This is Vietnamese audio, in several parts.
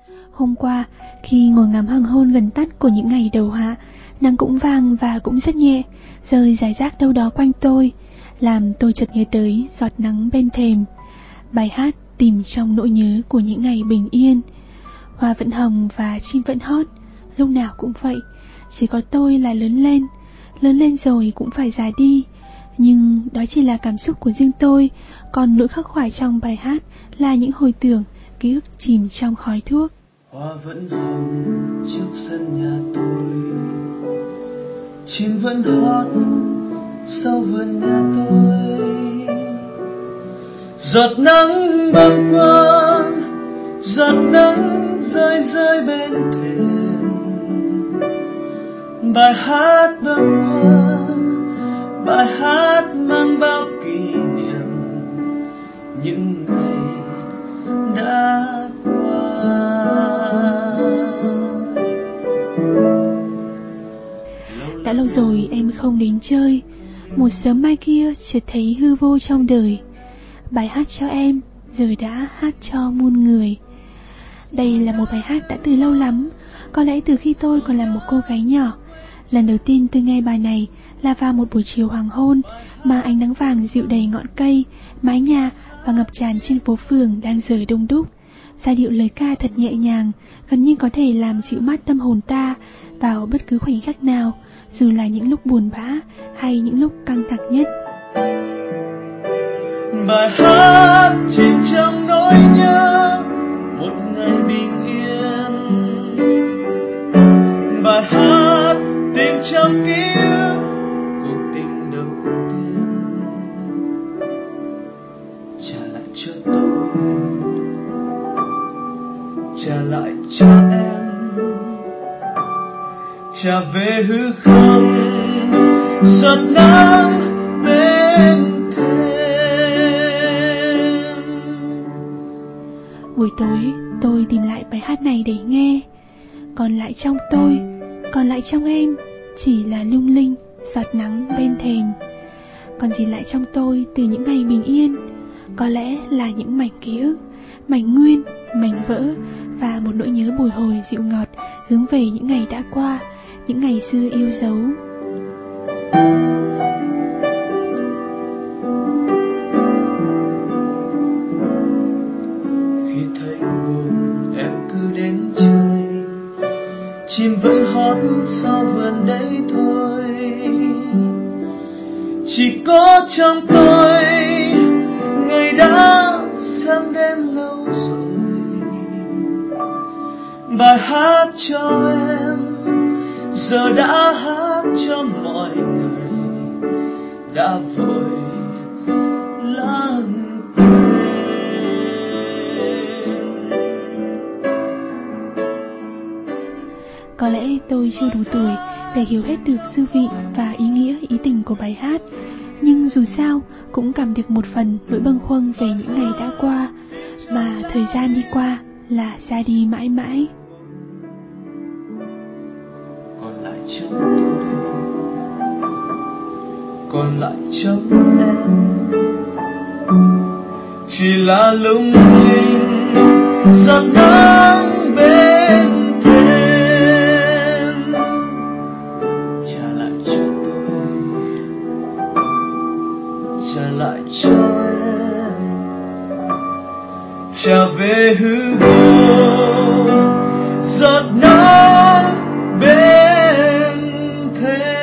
Hôm qua, khi ngồi ngắm hoàng hôn gần tắt của những ngày đầu hạ, nắng cũng vàng và cũng rất nhẹ, rơi rải rác đâu đó quanh tôi, làm tôi chợt nhớ tới giọt nắng bên thềm. Bài hát tìm trong nỗi nhớ của những ngày bình yên. Hoa vẫn hồng và chim vẫn hót, lúc nào cũng vậy. Chỉ có tôi là lớn lên rồi cũng phải già đi. Nhưng đó chỉ là cảm xúc của riêng tôi, còn nỗi khắc khoải trong bài hát là những hồi tưởng, ký ức chìm trong khói thuốc. Hoa vẫn hồng trước sân nhà tôi, chim vẫn hót sau vườn nhà tôi. Giọt nắng bâng quang, giọt nắng rơi rơi bên thềm. Bài hát bâng quang, bài hát mang bao kỷ niệm những ngày đã qua. Đã lâu rồi em không đến chơi, một sớm mai kia chợt thấy hư vô trong đời. Bài hát cho em, giờ đã hát cho muôn người. Đây là một bài hát đã từ lâu lắm, có lẽ từ khi tôi còn là một cô gái nhỏ. Lần đầu tiên tôi nghe bài này là vào một buổi chiều hoàng hôn, mà ánh nắng vàng dịu đầy ngọn cây, mái nhà và ngập tràn trên phố phường đang giờ đông đúc. Giai điệu lời ca thật nhẹ nhàng, gần như có thể làm dịu mát tâm hồn ta vào bất cứ khoảnh khắc nào, dù là những lúc buồn bã hay những lúc căng thẳng nhất. Bài hát chìm trong nỗi nhớ một ngày bình yên. Bài hát tìm trong ký ức cuộc tình đầu tiên. Trả lại cho tôi, trả lại cho em, trả về hư không giọt nắng bên thềm. Buổi tối tôi tìm lại bài hát này để nghe. Còn lại trong tôi, còn lại trong em, chỉ là lung linh giọt nắng bên thềm. Còn gì lại trong tôi từ những ngày bình yên? Có lẽ là những mảnh ký ức, mảnh nguyên, mảnh vỡ và một nỗi nhớ bồi hồi dịu ngọt hướng về những ngày đã qua, những ngày xưa yêu dấu. Khi thấy buồn em cứ đến chơi, chim vẫn hót sau vườn đấy thôi. Chỉ có trong tôi ngày đã sang đêm lâu rồi. Bài hát cho em giờ đã hát cho mọi người đã vội lãng quên. Có lẽ tôi chưa đủ tuổi để hiểu hết được dư vị và ý nghĩa ý tình của bài hát, nhưng dù sao cũng cảm được một phần nỗi bâng khuâng về những ngày đã qua, mà thời gian đi qua là ra đi mãi mãi. Còn lại trong tôi, còn lại trong em, chỉ là lung linh giọt nắng bên thềm. Trả lại cho tôi, trả lại cho em, trả về hư vô giọt nắng bên thềm.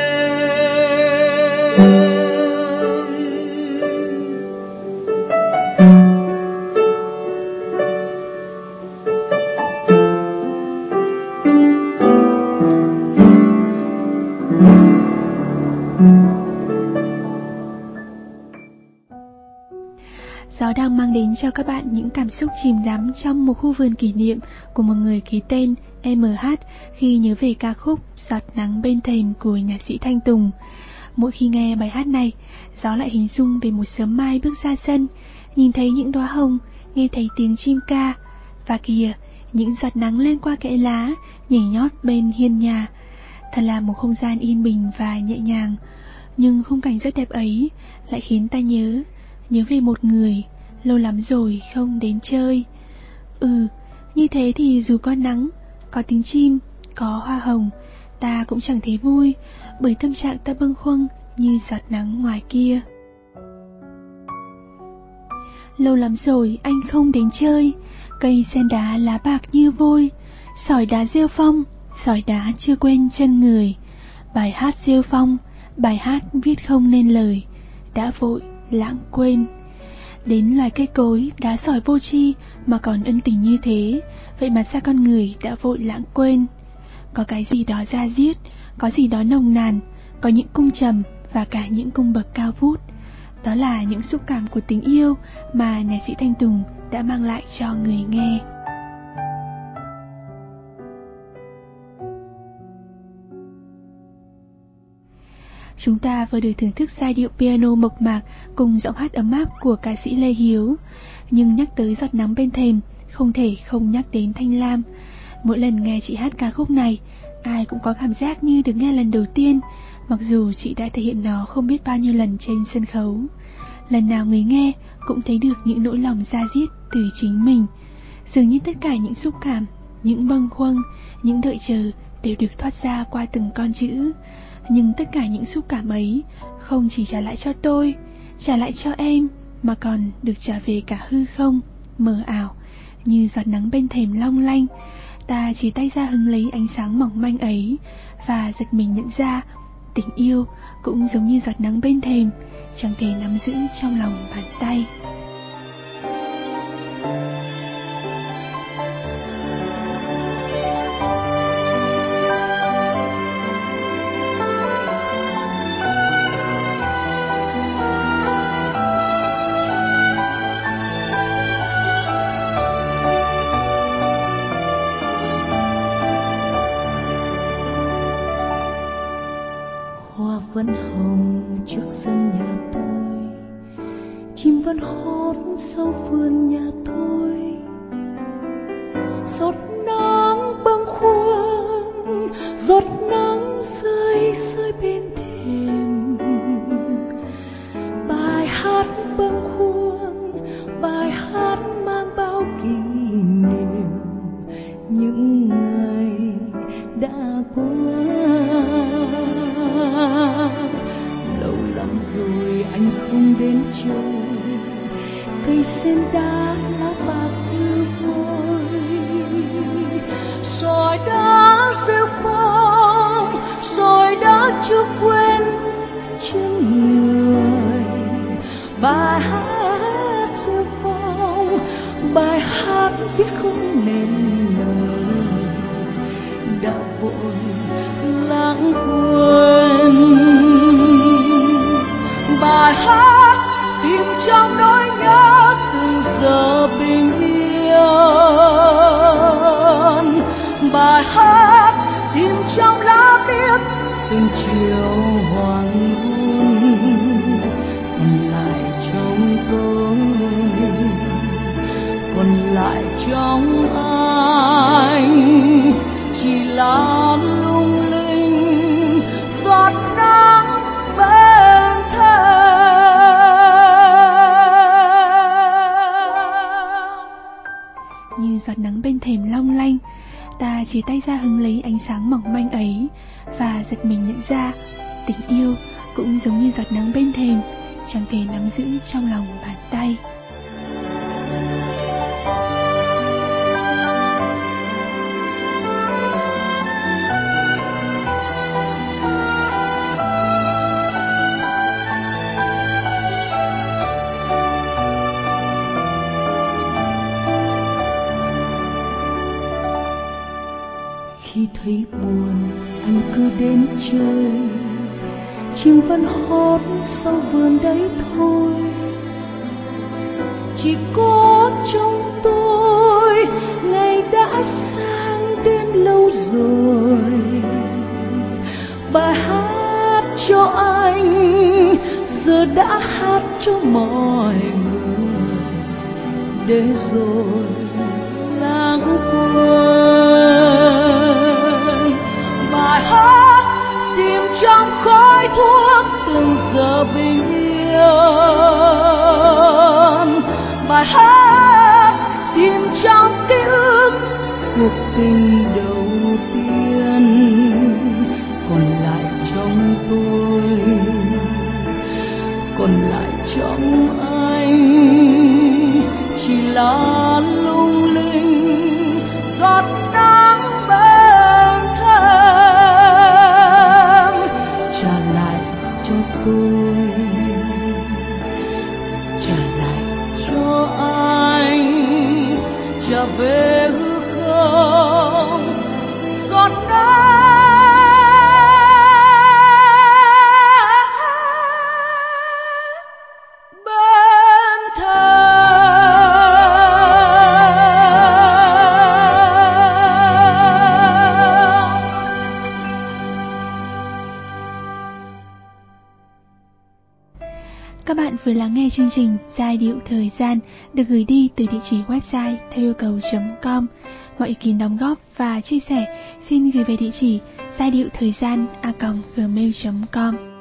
Gió đang mang đến cho các bạn những cảm xúc chìm đắm trong một khu vườn kỷ niệm của một người ký tên MH khi nhớ về ca khúc Giọt nắng bên thềm của nhạc sĩ Thanh Tùng. Mỗi khi nghe bài hát này, Gió lại hình dung về một sớm mai bước ra sân, nhìn thấy những đóa hồng, nghe thấy tiếng chim ca, và kìa, những giọt nắng lên qua kẽ lá, nhảy nhót bên hiên nhà. Thật là một không gian yên bình và nhẹ nhàng, nhưng khung cảnh rất đẹp ấy lại khiến ta nhớ về một người lâu lắm rồi không đến chơi. Như thế thì dù có nắng, có tiếng chim, có hoa hồng, ta cũng chẳng thấy vui, bởi tâm trạng ta bâng khuâng như giọt nắng ngoài kia. Lâu lắm rồi anh không đến chơi, cây sen đá lá bạc như vôi, sỏi đá rêu phong, sỏi đá chưa quên chân người. Bài hát rêu phong, bài hát viết không nên lời, đã vội lãng quên. Đến loài cây cối, đá sỏi vô tri mà còn ân tình như thế, vậy mà sao con người đã vội lãng quên. Có cái gì đó da diết, có gì đó nồng nàn, có những cung trầm và cả những cung bậc cao vút. Đó là những xúc cảm của tình yêu mà nhạc sĩ Thanh Tùng đã mang lại cho người nghe. Chúng ta vừa được thưởng thức giai điệu piano mộc mạc cùng giọng hát ấm áp của ca sĩ Lê Hiếu. Nhưng nhắc tới giọt nắng bên thềm, không thể không nhắc đến Thanh Lam. Mỗi lần nghe chị hát ca khúc này, ai cũng có cảm giác như được nghe lần đầu tiên, mặc dù chị đã thể hiện nó không biết bao nhiêu lần trên sân khấu. Lần nào người nghe cũng thấy được những nỗi lòng da diết từ chính mình. Dường như tất cả những xúc cảm, những bâng khuâng, những đợi chờ đều được thoát ra qua từng con chữ. Nhưng tất cả những xúc cảm ấy không chỉ trả lại cho tôi, trả lại cho em, mà còn được trả về cả hư không, mờ ảo, như giọt nắng bên thềm long lanh. Ta chỉ tay ra hứng lấy ánh sáng mỏng manh ấy, và giật mình nhận ra, tình yêu cũng giống như giọt nắng bên thềm, chẳng thể nắm giữ trong lòng bàn tay. Vẫn hồng trước sân nhà tôi, chim vẫn hót sau vườn nhà tôi. Giọt nắng bâng khuâng, giọt nắng rơi rơi bên thềm. Bài hát bâng khuâng, bài hát mang bao kỷ niệm những ngày đã qua. Lâu lắm rồi anh không đến chơi, cây sen đá lá bạc như vôi. Sỏi đá rêu phong, sỏi đá chưa quên chân người. Bài hát rêu phong, bài hát viết không nên lời, đã vội lãng quên. Bài hát tìm trong nỗi nhớ từng giờ bình yên. Bài hát tìm trong lá biếc từng chiều hoàng hôn. Còn lại trong tôi, còn lại trong anh chỉ là lung linh giọt nắng bên thềm. Như giọt nắng bên thềm long lanh, ta chỉ tay ra hứng lấy ánh sáng mỏng manh ấy, và giật mình nhận ra, tình yêu cũng giống như giọt nắng bên thềm, chẳng thể nắm giữ trong lòng bàn tay. Khi thấy buồn anh cứ đến chơi, chim vẫn hót sau vườn đấy thôi. Chỉ có trong tôi ngày đã sang đến lâu rồi. Bài hát cho anh giờ đã hát cho mọi người, để rồi lãng quên. Bài hát tìm trong khói thuốc từng giờ bình yên. Bài hát tìm trong ký ức cuộc tình đầu tiên còn lại trong tôi, còn lại trong anh chỉ là lung linh giọt nắng bên thềm. Trả lại cho tôi, trả lại cho anh, trả về hư không giọt nắng bên thềm. Các bạn vừa lắng nghe chương trình Giai điệu thời gian được gửi đi từ địa chỉ website theo yêu cầu.com. Mọi ý kiến đóng góp và chia sẻ xin gửi về địa chỉ giai điệu thời gian @gmail.com.